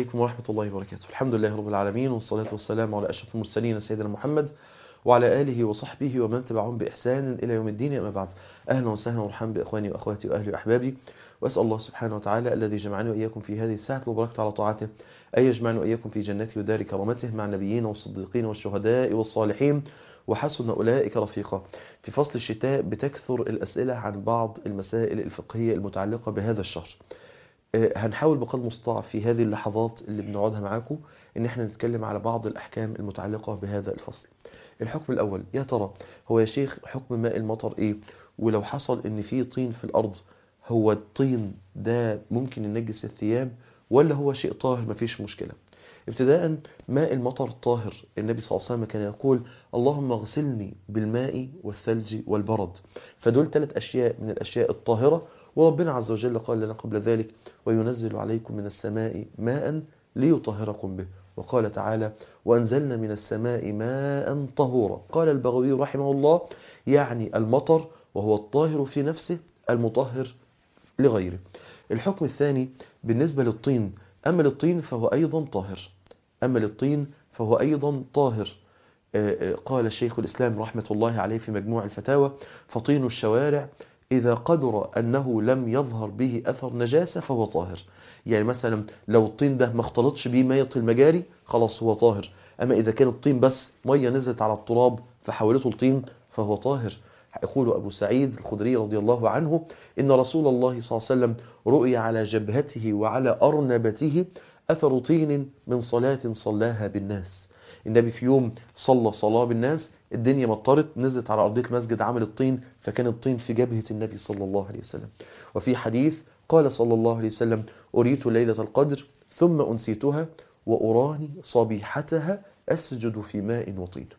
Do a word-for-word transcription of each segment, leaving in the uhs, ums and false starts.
عليكم ورحمة الله وبركاته. الحمد لله رب العالمين، والصلاة والسلام على أشرف المرسلين سيدنا محمد وعلى آله وصحبه ومن تبعهم بإحسان إلى يوم الدين. أما بعد، أهلا وسهلا ومرحبا بإخواني وأخواتي وأهلي وأحبابي، وأسأل الله سبحانه وتعالى الذي جمعني وإياكم في هذه الساعة المباركة على طاعته أن يجمعني وإياكم في جنته ودار كرامته مع النبيين والصديقين والشهداء والصالحين وحسن أولئك رفيقا. في فصل الشتاء بتكثر الأسئلة عن بعض المسائل الفقهية المتعلقة بهذا الشهر. هنحاول بقدر المستطاع في هذه اللحظات اللي بنقعدها معاكم ان احنا نتكلم على بعض الاحكام المتعلقة بهذا الفصل. الحكم الاول، يا ترى هو يا شيخ حكم ماء المطر ايه؟ ولو حصل ان في طين في الارض، هو الطين ده ممكن ينجس الثياب ولا هو شيء طاهر مفيش مشكلة؟ ابتداء، ماء المطر طاهر. النبي صلى الله عليه وسلم كان يقول اللهم اغسلني بالماء والثلج والبرد، فدول ثلاث اشياء من الاشياء الطاهرة، وربنا عز وجل قال لنا قبل ذلك وينزل عليكم من السماء ماء ليطهركم به، وقال تعالى وأنزلنا من السماء ماء طهورا. قال البغوي رحمه الله يعني المطر، وهو الطاهر في نفسه المطهر لغيره. الحكم الثاني بالنسبة للطين، أما للطين فهو أيضا طاهر، أما للطين فهو أيضا طاهر. قال شيخ الإسلام رحمة الله عليه في مجموع الفتاوى فطين الشوارع إذا قدر أنه لم يظهر به أثر نجاسة فهو طاهر. يعني مثلا لو الطين ده ما اختلطش به مية المجاري خلاص هو طاهر، أما إذا كان الطين بس مية نزلت على التراب فحولته الطين فهو طاهر. يقول أبو سعيد الخدري رضي الله عنه إن رسول الله صلى الله عليه وسلم رؤي على جبهته وعلى أرنبته أثر طين من صلاة صلاها بالناس. النبي في يوم صلى صلاة بالناس، الدنيا مطرت، نزلت على أرضية المسجد عمل الطين، فكان الطين في جبهة النبي صلى الله عليه وسلم. وفي حديث قال صلى الله عليه وسلم أريت ليلة القدر ثم أنسيتها وأراني صبيحتها أسجد في ماء وطين.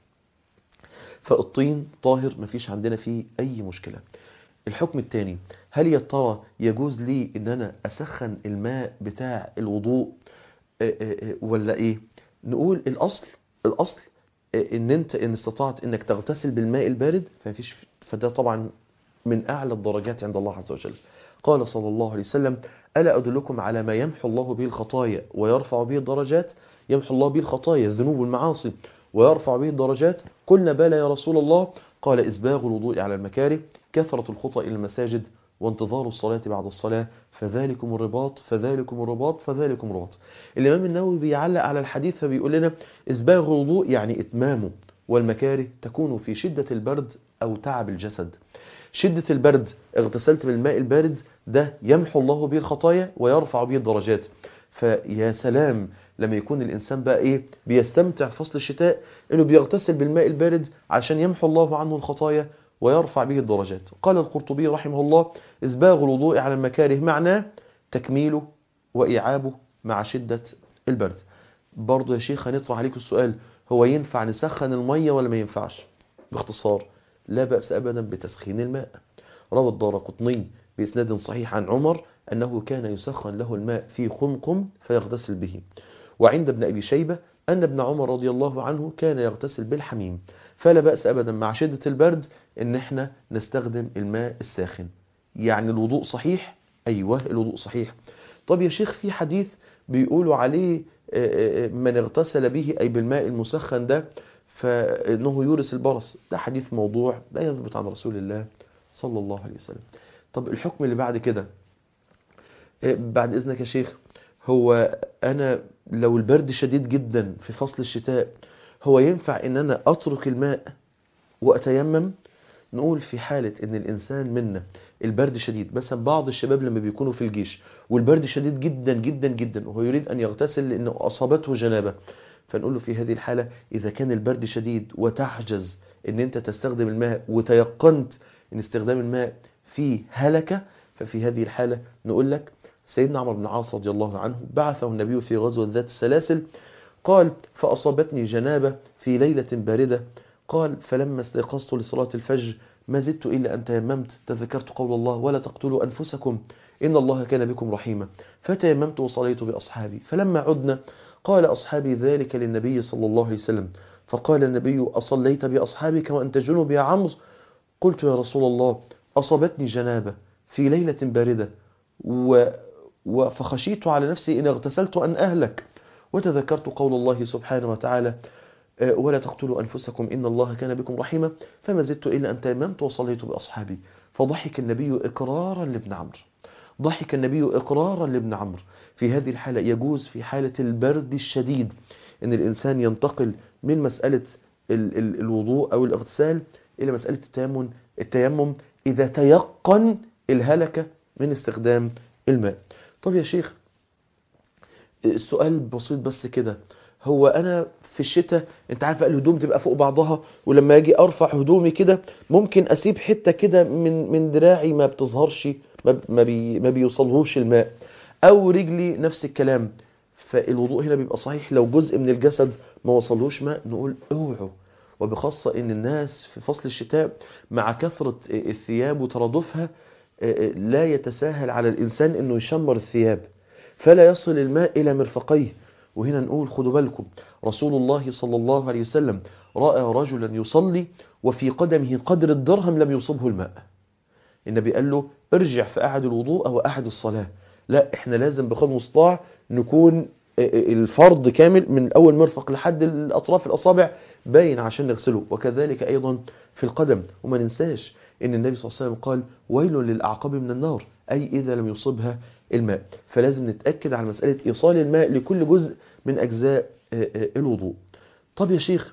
فالطين طاهر مفيش عندنا فيه أي مشكلة. الحكم الثاني، هل يا ترى يجوز لي إن أنا أسخن الماء بتاع الوضوء ولا إيه؟ نقول الأصل الأصل ان انت ان استطعت انك تغتسل بالماء البارد فمفيش، فده طبعا من اعلى الدرجات عند الله عز وجل. قال صلى الله عليه وسلم الا ادلكم على ما يمحو الله به الخطايا ويرفع به الدرجات؟ يمحو الله به الخطايا الذنوب والمعاصي ويرفع به الدرجات. قلنا بلى يا رسول الله. قال اسباغ الوضوء على المكاره، كثرة الخطى الى المساجد، وانتظار الصلاة بعد الصلاة، فذلكم الرباط فذلكم الرباط فذلكم الرباط. الإمام النووي بيعلق على الحديث فبيقول لنا إسباغ الوضوء يعني إتمامه، والمكاره تكون في شدة البرد أو تعب الجسد. شدة البرد اغتسلت بالماء البارد ده يمحو الله به الخطايا ويرفع به الدرجات. فيا سلام لما يكون الإنسان بقى إيه بيستمتع فصل الشتاء إنه بيغتسل بالماء البارد عشان يمحو الله عنه الخطايا ويرفع به الدرجات. قال القرطبي رحمه الله إسباغ الوضوء على المكاره معناه تكميله وإيعابه مع شدة البرد. برضو يا شيخ هنطرح عليكم السؤال، هو ينفع نسخن المية ولا ما ينفعش؟ باختصار لا بأس أبدا بتسخين الماء. روى الدارقطني بإسناد صحيح عن عمر أنه كان يسخن له الماء في خمقم فيغتسل به. وعند ابن أبي شيبة أن ابن عمر رضي الله عنه كان يغتسل بالحميم. فلا بأس أبدا مع شدة البرد إن احنا نستخدم الماء الساخن. يعني الوضوء صحيح؟ أيوه الوضوء صحيح. طب يا شيخ في حديث بيقولوا عليه من اغتسل به أي بالماء المسخن ده فإنه يورث البرص، ده حديث موضوع لا يثبت عن رسول الله صلى الله عليه وسلم. طب الحكم اللي بعد كده بعد إذنك يا شيخ، هو أنا لو البرد شديد جدا في فصل الشتاء هو ينفع إن أنا أترك الماء وأتيمم؟ نقول في حالة إن الإنسان منا البرد شديد، مثلا بعض الشباب لما بيكونوا في الجيش والبرد شديد جدا جدا جدا وهو يريد أن يغتسل لأنه أصابته جنابة، فنقول له في هذه الحالة إذا كان البرد شديد وتحجز إن أنت تستخدم الماء وتيقنت إن استخدام الماء فيه هلكة، ففي هذه الحالة نقول لك سيدنا عمرو بن العاص رضي الله عنه بعثه النبي في غزوة ذات السلاسل، قال فأصابتني جنابة في ليلة باردة، قال فلما استيقظت لصلاة الفجر ما زدت إلا أن تيممت، تذكرت قول الله ولا تقتلوا أنفسكم إن الله كان بكم رحيما، فتيممت وصليت بأصحابي. فلما عدنا قال أصحابي ذلك للنبي صلى الله عليه وسلم، فقال النبي أصليت بأصحابك وأنت جنب يا عمرو؟ قلت يا رسول الله أصابتني جنابة في ليلة باردة و... فخشيت على نفسي إن اغتسلت أن أهلك. وتذكرت قول الله سبحانه وتعالى ولا تقتلوا أنفسكم إن الله كان بكم رحيما، فما زدت إلا أن تيممت وصليت بأصحابي. فضحك النبي إقرارا لابن عمرو، ضحك النبي إقرارا لابن عمرو. في هذه الحالة يجوز في حالة البرد الشديد أن الإنسان ينتقل من مسألة ال ال الوضوء أو الاغتسال إلى مسألة التيمم التيمم إذا تيقن الهلكة من استخدام الماء. طب يا شيخ، السؤال بسيط بس كده، هو أنا في الشتاء أنت عارف الهدوم تبقى فوق بعضها، ولما أجي أرفع هدومي كده ممكن أسيب حتة كده من من دراعي ما بتظهرش، ما ما, بي ما بيوصلهوش الماء، أو رجلي نفس الكلام. فالوضوء هنا بيبقى صحيح لو جزء من الجسد ما وصلهوش ماء، نقول اوعوا. وبخاصة ان الناس في فصل الشتاء مع كثرة الثياب وترادفها لا يتساهل على الإنسان انه يشمر الثياب فلا يصل الماء إلى مرفقيه. وهنا نقول خدوا بالكم، رسول الله صلى الله عليه وسلم رأى رجلا يصلي وفي قدمه قدر الدرهم لم يصبه الماء. النبي قال له ارجع في أحد الوضوء أو أحد الصلاة. لا، احنا لازم بقدر المستطاع نكون الفرض كامل من أول مرفق لحد الأطراف الأصابع باين عشان نغسله، وكذلك أيضا في القدم. وما ننساش ان النبي صلى الله عليه وسلم قال ويل للأعقاب من النار، أي إذا لم يصبها الماء. فلازم نتأكد على مسألة إيصال الماء لكل جزء من أجزاء الوضوء. طب يا شيخ،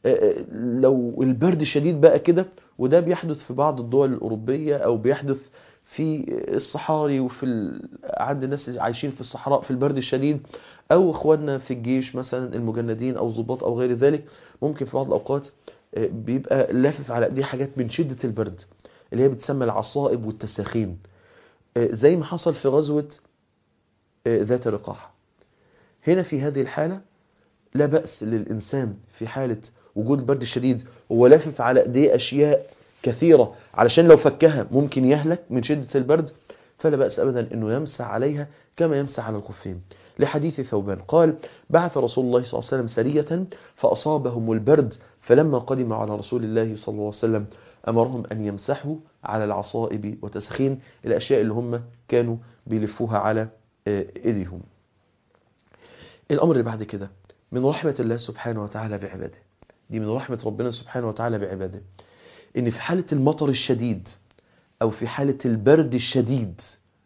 لو البرد الشديد بقى كده، وده بيحدث في بعض الدول الأوروبية أو بيحدث في الصحاري وفي ال... عند الناس اللي عايشين في الصحراء في البرد الشديد، أو إخواننا في الجيش مثلا المجندين أو ضباط أو غير ذلك، ممكن في بعض الأوقات بيبقى لافف على ايديه حاجات من شدة البرد اللي هي بتسمى العصائب والتساخين، زي ما حصل في غزوة ذات الرقاح. هنا في هذه الحالة لا بأس للإنسان في حالة وجود البرد الشديد هو لافف على ايديه أشياء كثيرة علشان لو فكها ممكن يهلك من شدة البرد، فلا بأس أبدا أنه يمسح عليها كما يمسح على الخفين. لحديث ثوبان قال بعث رسول الله صلى الله عليه وسلم سرية فأصابهم البرد، فلما قدم على رسول الله صلى الله عليه وسلم أمرهم أن يمسحوا على العصائب وتسخين الأشياء اللي هم كانوا بيلفوها على إيديهم. الأمر اللي بعد كده من رحمة الله سبحانه وتعالى بعباده، دي من رحمة ربنا سبحانه وتعالى بعباده، إن في حالة المطر الشديد أو في حالة البرد الشديد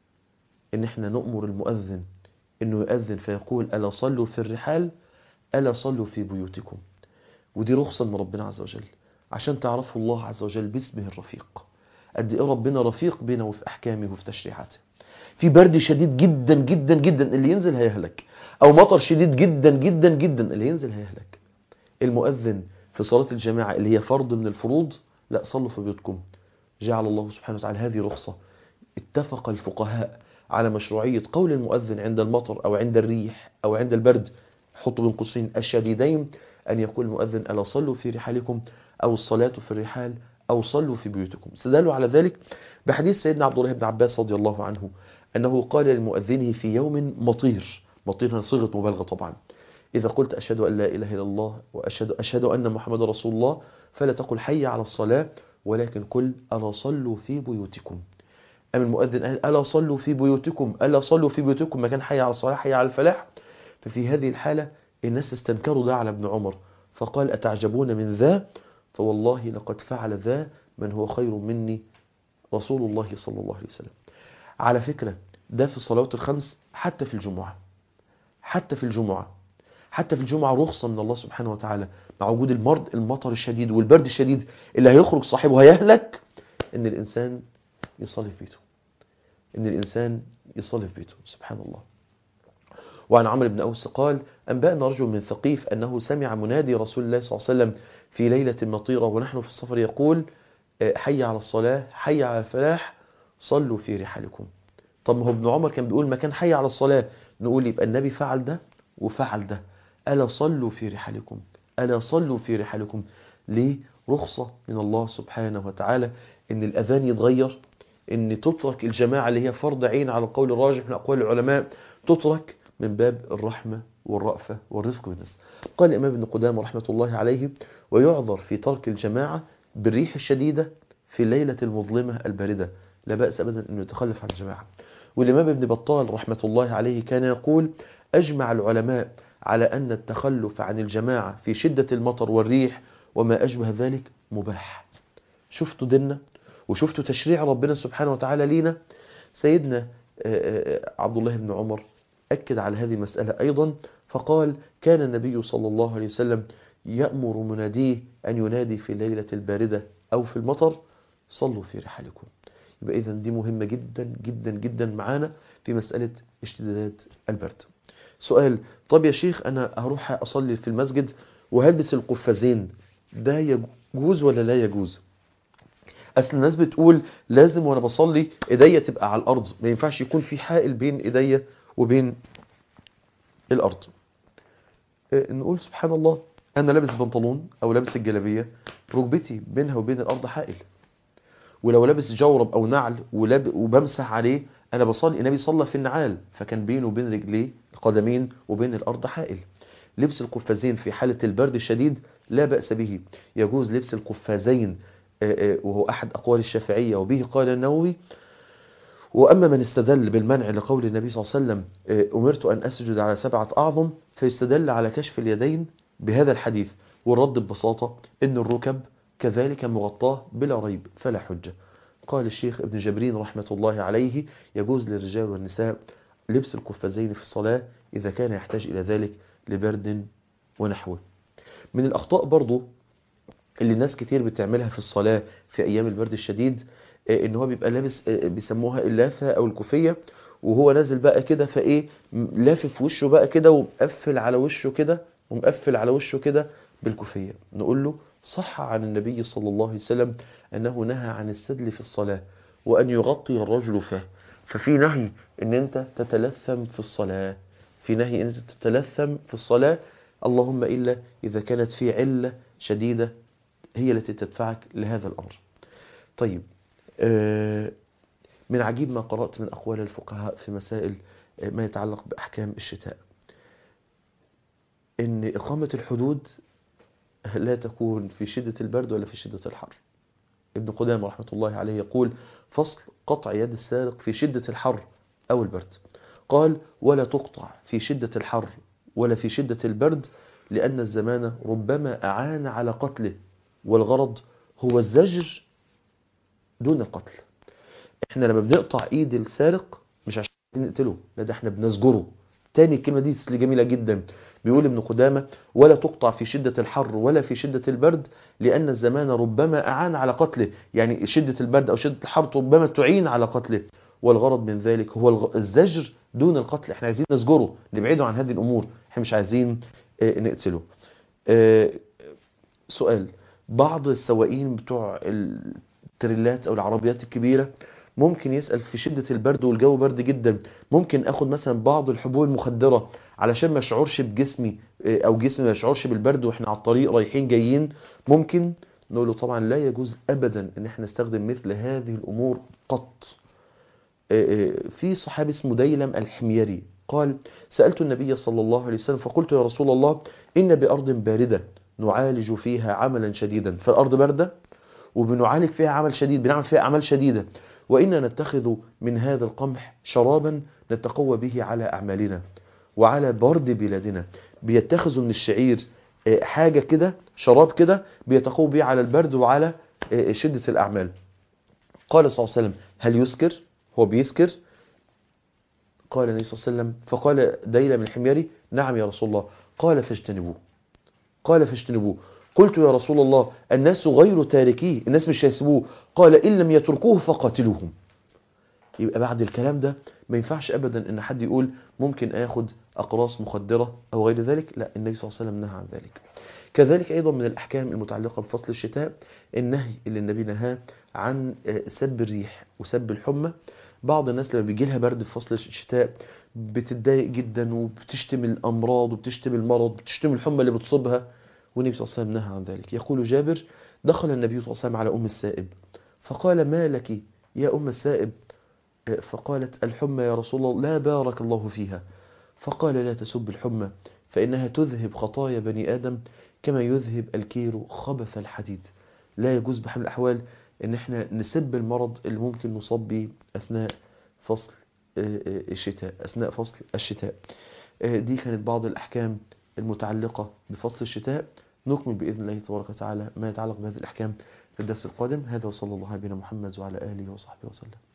إن احنا نؤمر المؤذن إنه يؤذن فيقول ألا صلوا في الرحال ألا صلوا في بيوتكم. ودي رخصة من ربنا عز وجل عشان تعرفوا الله عز وجل باسمه الرفيق، قد إيه ربنا رفيق بينا وفي أحكامه وفي تشريعاته. في برد شديد جدا جدا جدا اللي ينزل هيهلك، أو مطر شديد جدا جدا جدا اللي ينزل هيهلك. المؤذن في صلاة الجماعة اللي هي فرض من الفروض، لا صلوا في بيوتكم. جعل الله سبحانه وتعالى هذه رخصة. اتفق الفقهاء على مشروعية قول المؤذن عند المطر أو عند الريح أو عند البرد، حطوا بين قوسين الشديدين، أن يقول المؤذن ألا صلوا في رحالكم أو الصلاة في الرحال أو صلوا في بيوتكم. استدلوا على ذلك بحديث سيدنا عبد الله بن عباس رضي الله عنه أنه قال لمؤذنه في يوم مطير، مطير صيغة مبالغة طبعا، إذا قلت أشهد أن لا إله إلا الله وأشهد أشهد أن محمد رسول الله فلا تقل حي على الصلاة ولكن قل ألا صلوا في بيوتكم. أم المؤذن قال ألا صلوا في بيوتكم ألا صلوا في بيوتكم، ما كان حي على الصلاة حي على الفلاح. ففي هذه الحالة الناس استنكروا ده على ابن عمر فقال أتعجبون من ذا فوالله لقد فعل ذا من هو خير مني رسول الله صلى الله عليه وسلم. على فكرة ده في الصلوات الخمس، حتى في الجمعة حتى في الجمعة حتى في الجمعة رخصة من الله سبحانه وتعالى مع وجود المرض المطر الشديد والبرد الشديد اللي هيخرج صاحبه هيهلك، ان الإنسان يصلي في بيته ان الإنسان يصلي في بيته سبحان الله. وعن عمرو بن أوس قال أنبأنا رجل من ثقيف أنه سمع منادي رسول الله صلى الله عليه وسلم في ليلة مطيرة ونحن في السفر يقول حي على الصلاة حي على الفلاح صلوا في رحالكم. طب ما هو ابن عمر كان بيقول ما كان حي على الصلاة، نقول يبقى النبي فعل ده وفعل ده. ألا صلوا في رحالكم ألا صلوا في رحالكم. ليه؟ رخصة من الله سبحانه وتعالى ان الأذان يتغير، ان تترك الجماعة اللي هي فرض عين على القول الراجح من أقوال العلماء، تترك من باب الرحمة والرأفة والرزق بالناس. قال الإمام ابن قدامة رحمة الله عليه ويعذر في ترك الجماعة بالريح الشديدة في الليلة المظلمة الباردة، لا بأس أبدا أنه يتخلف عن الجماعة. والإمام ابن بطال رحمة الله عليه كان يقول أجمع العلماء على أن التخلف عن الجماعة في شدة المطر والريح وما أشبه ذلك مباح. شفتوا ديننا وشفتوا تشريع ربنا سبحانه وتعالى لينا. سيدنا عبد الله بن عمر أكد على هذه المسألة أيضا، فقال: كان النبي صلى الله عليه وسلم يأمر مناديه أن ينادي في الليلة الباردة أو في المطر: صلوا في رحالكم. يبقى إذن دي مهمة جدا جدا جدا معانا في مسألة اشتدادات البرد. سؤال: طب يا شيخ أنا هروح أصلي في المسجد وهلبس القفازين، ده يجوز ولا لا يجوز؟ أصل الناس بتقول لازم وأنا بصلي إيديا تبقى على الأرض، ما ينفعش يكون في حائل بين إيديا وبين الأرض. نقول سبحان الله، أنا لابس بنطلون أو لابس الجلابية ركبتي بينها وبين الأرض حائل، ولو لابس جورب أو نعل وبمسح عليه أنا بصلي. النبي صلى في النعال فكان بينه وبين رجليه القدمين وبين الأرض حائل. لبس القفازين في حالة البرد الشديد لا بأس به، يجوز لبس القفازين وهو أحد أقوال الشافعية وبه قال النووي. وأما من استدل بالمنع لقول النبي صلى الله عليه وسلم: أمرت أن أسجد على سبعة أعظم، فيستدل على كشف اليدين بهذا الحديث، والرد ببساطة إن الركب كذلك مغطاه بلا ريب فلا حجة. قال الشيخ ابن جبرين رحمة الله عليه: يجوز للرجال والنساء لبس القفازين في الصلاة إذا كان يحتاج إلى ذلك لبرد ونحوه. من الأخطاء برضو اللي الناس كتير بتعملها في الصلاة في أيام البرد الشديد، إن هو بيبقى لابس بيسموها اللافة أو الكوفية، وهو نازل بقى كده فإيه لافف وشه بقى كده ومقفل على وشه كده ومقفل على وشه كده بالكوفية. نقول له: صح عن النبي صلى الله عليه وسلم أنه نهى عن السدل في الصلاة وأن يغطي الرجل فيه، ففي نهي إن أنت تتلثم في الصلاة، في نهي إن أنت تتلثم في الصلاة، اللهم إلا إذا كانت في علة شديدة هي التي تدفعك لهذا الأمر. طيب، من عجيب ما قرأت من أقوال الفقهاء في مسائل ما يتعلق بأحكام الشتاء، إن إقامة الحدود لا تكون في شدة البرد ولا في شدة الحر. ابن قدامة رحمة الله عليه يقول: فصل قطع يد السارق في شدة الحر أو البرد. قال: ولا تقطع في شدة الحر ولا في شدة البرد، لأن الزمان ربما أعان على قتله، والغرض هو الزجر دون القتل. احنا لما بنقطع ايد السارق مش عشان نقتله، لا، ده احنا بنزجره. تاني الكلمة دي جميلة جدا، بيقول ابن قدامة: ولا تقطع في شدة الحر ولا في شدة البرد، لأن الزمان ربما أعان على قتله، يعني شدة البرد أو شدة الحر ربما تعين على قتله، والغرض من ذلك هو الزجر دون القتل. احنا عايزين نزجره، نبعده عن هذه الأمور، احنا مش عايزين نقتله. سؤال: بعض السواقين بتوع التريلات أو العربيات الكبيرة ممكن يسأل في شدة البرد والجو برد جدا، ممكن اخد مثلا بعض الحبوب المخدرة علشان ما اشعرش بجسمي او جسمي ما يشعرش بالبرد واحنا على الطريق رايحين جايين؟ ممكن. نقول له: طبعا لا يجوز ابدا ان احنا نستخدم مثل هذه الامور قط. في صحابي اسمه ديلم الحميري قال: سألت النبي صلى الله عليه وسلم فقلت: يا رسول الله، إن بأرض باردة نعالج فيها عملا شديدا، فالأرض باردة وبنعالج فيها عمل شديد، بنعمل فيها أعمال شديدة، وإننا نتخذ من هذا القمح شرابا نتقوى به على أعمالنا وعلى برد بلادنا. بيتخذوا من الشعير حاجة كده، شراب كده بيتقوى به على البرد وعلى شدة الأعمال. قال صلى الله عليه وسلم: هل يسكر؟ هو بيسكر؟ قال النبي صلى الله عليه وسلم، فقال ديلم الحميري: نعم يا رسول الله. قال: فاجتنبوه. قال: فاجتنبوه. قلت: يا رسول الله، الناس غير تاركيه، الناس مش هيسيبوه. قال: إن لم يتركوه فقاتلوهم. يبقى بعد الكلام ده ما ينفعش أبدا إن حد يقول ممكن آخد أقراص مخدرة أو غير ذلك. لا، النبي صلى الله عليه وسلم نهى عن ذلك. كذلك أيضا من الأحكام المتعلقة بفصل الشتاء النهي اللي النبي نهاه عن سب الريح وسب الحمى. بعض الناس لما بيجي لها برد في فصل الشتاء بتتضايق جدا وبتشتم الأمراض وبتشتم المرض وبتشتم الحمى اللي بتصيبها، والنبي صلى الله عليه وسلم نهى عن ذلك. يقول جابر: دخل النبي صلى الله عليه وسلم على أم السائب فقال: ما لك يا أم السائب؟ فقالت: الحمى يا رسول الله. لا، بارك الله فيها. فقال: لا تسب الحمى، فإنها تذهب خطايا بني آدم كما يذهب الكير خبث الحديد. لا يجوز بحال الأحوال إن احنا نسب المرض اللي ممكن نصاب به أثناء فصل الشتاء أثناء فصل الشتاء دي كانت بعض الأحكام المتعلقة بفصل الشتاء. نكمل بإذن الله تبارك وتعالى ما يتعلق بهذه الأحكام في الدرس القادم. هذا وصلى الله على نبينا محمد وعلى آله وصحبه وسلم.